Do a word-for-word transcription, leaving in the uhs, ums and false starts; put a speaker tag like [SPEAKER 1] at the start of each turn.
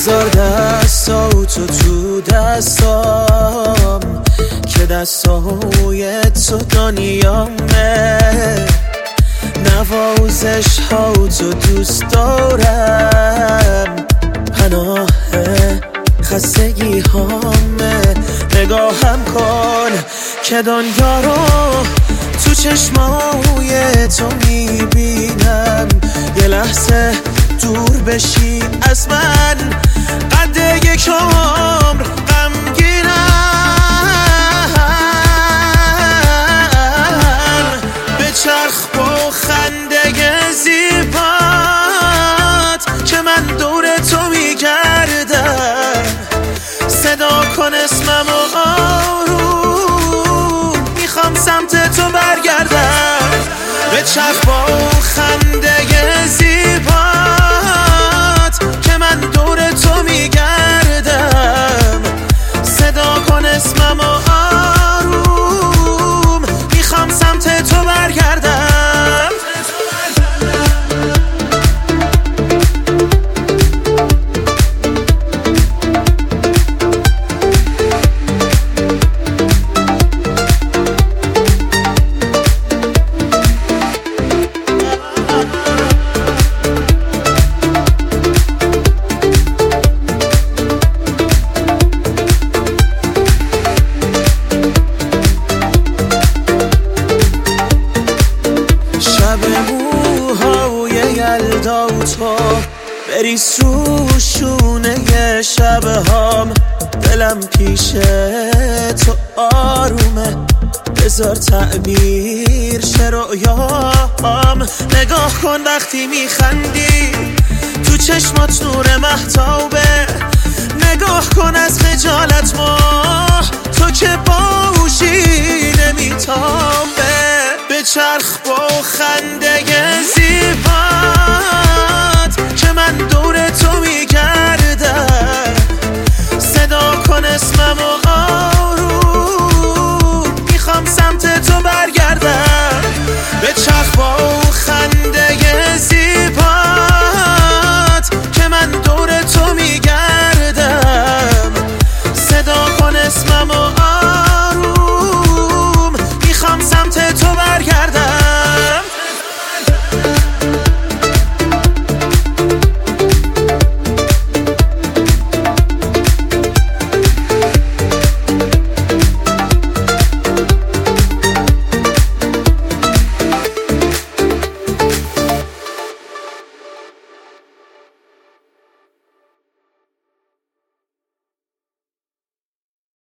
[SPEAKER 1] بذار دستاتو تو دستام که دستای تو دنیامه، نوازش ها تو دوست دارم، پناه خستگی هامه. نگاهم کن که دنیا رو تو چشمای تو میبینم، یه لحظه دور بشی از من، قد یک عمر غمگینم. بچرخ با خنده زیبات که من دور تو میگردم، صدا کن اسمم و آروم میخوام سمت تو برگردم. بچرخ با خنده زیبات که من دور تو میگردم، صدا کن اسمم و آروم میخوام سمت تو برگردم. یلدا و تو بریز روشونه شبهام، دلم پیش تو آرومه، بذار تعبیر شه رؤیام. نگاه کن وقتی میخندی تو چشمات نور مهتابه، نگاه کن از خجالت ماه تو که باهوشی نمیتابه. بچرخ با خنده